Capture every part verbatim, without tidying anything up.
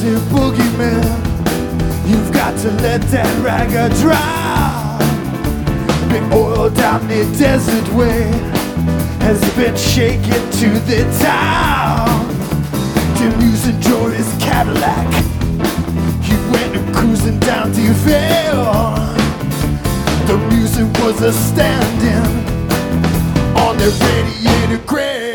massive boogeyman. You've got to let that ragga dry. The oil down the desert way has been shaken to the town. Jim using drove his Cadillac. He went cruising down to Vale. The music was a stand-in on the radiator grill.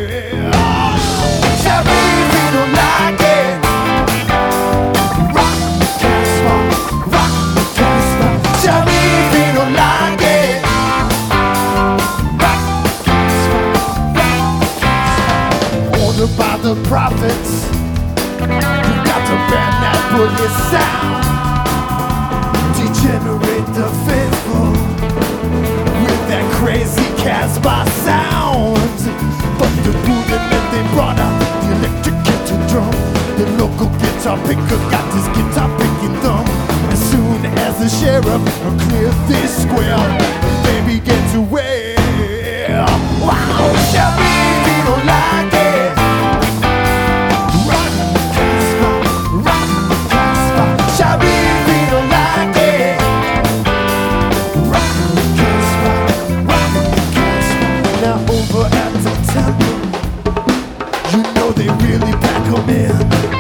Tell me if you don't like it. Rock the Casbah, rock the Casbah. Tell me if you don't like it. Rock the Casbah, rock the Casbah. Ordered by the prophets, you got to ban that boogie sound. Degenerate the faithful with that crazy Casbah sound. But the rudiment they brought out, the electric guitar drum, the local guitar picker got this guitar picking thumb. As soon as the sheriff cleared this square, they began to wail. Wow, tell me if you don't like it. Rock the Casbah, rock the Casbah. Tell me if you don't like it. Rock the Casbah, rock the Casbah. Now over at the temple, you know they really pack 'em in.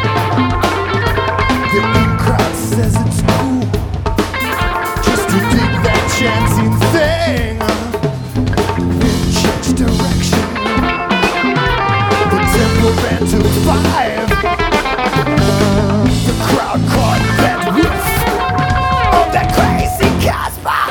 The in crowd says it's cool just to dig that chanting thing. In church direction, the temple ran to five. The crowd caught that whiff of that crazy Casbah.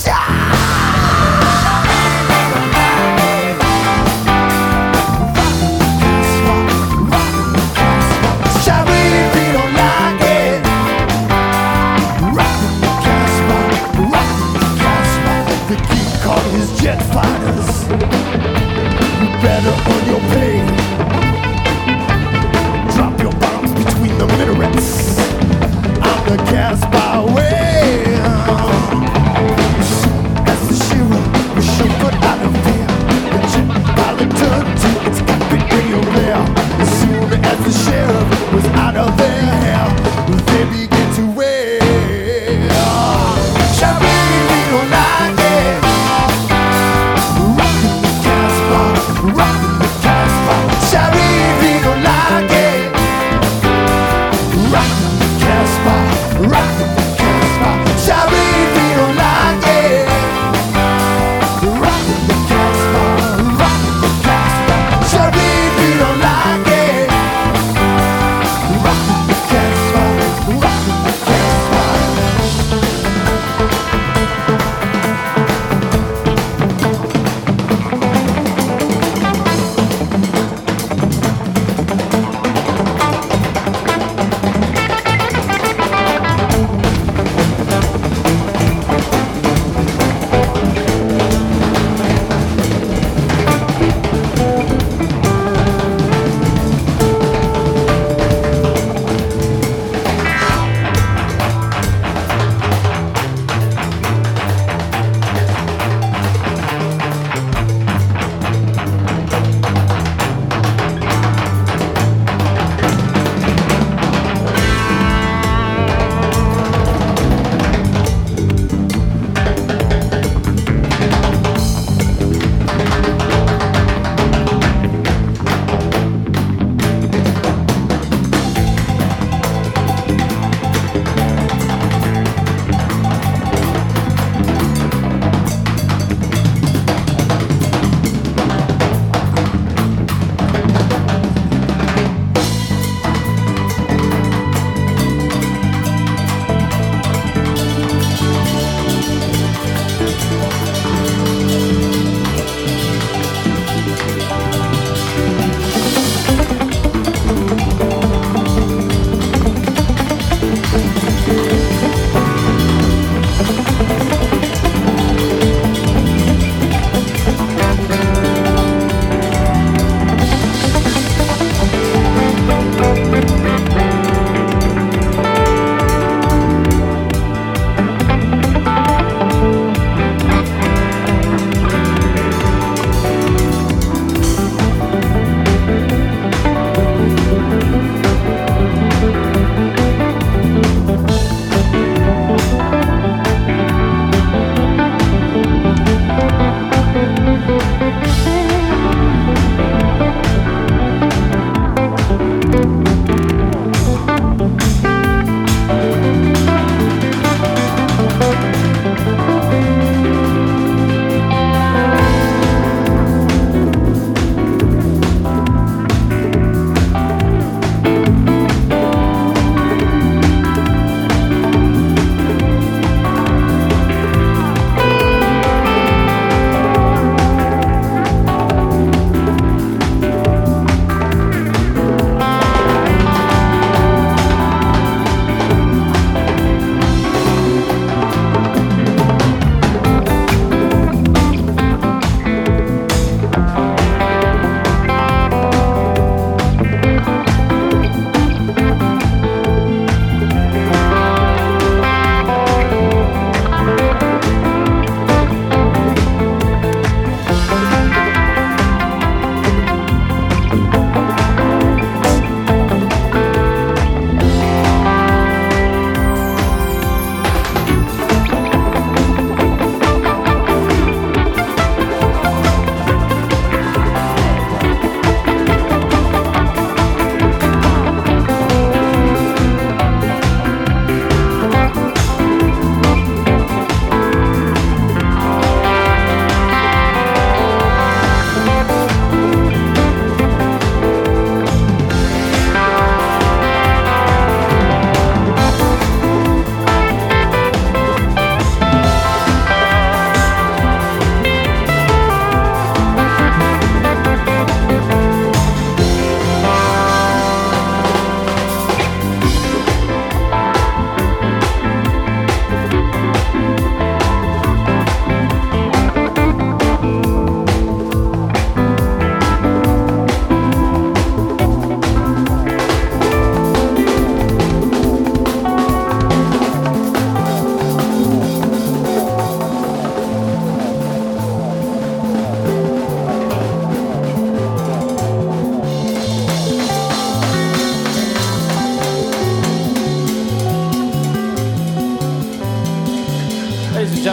Jet fighters, you better earn your pay. Drop your bombs between the minarets on the Casbah way. As soon as the sheriff was chauffeured out of there, the jet pilot turned to its cockpit radio there. As soon as the sheriff was out of their hair, they began to wail. Shall we be don't like it? Rockin' the Casbah, sorry if you don't like it. Rockin' the Casbah, rockin' the Casbah, sorry if you don't like it. Rockin' the Casbah, rockin' the Casbah, sorry if you don't like it. Rockin' the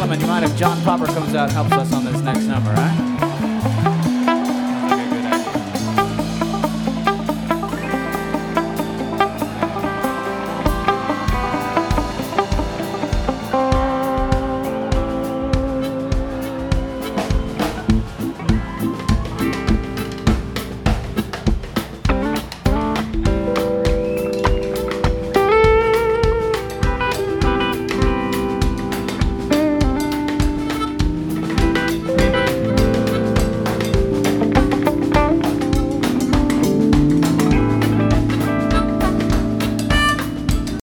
gentlemen, you mind if John Popper comes out and helps us on this next number, right?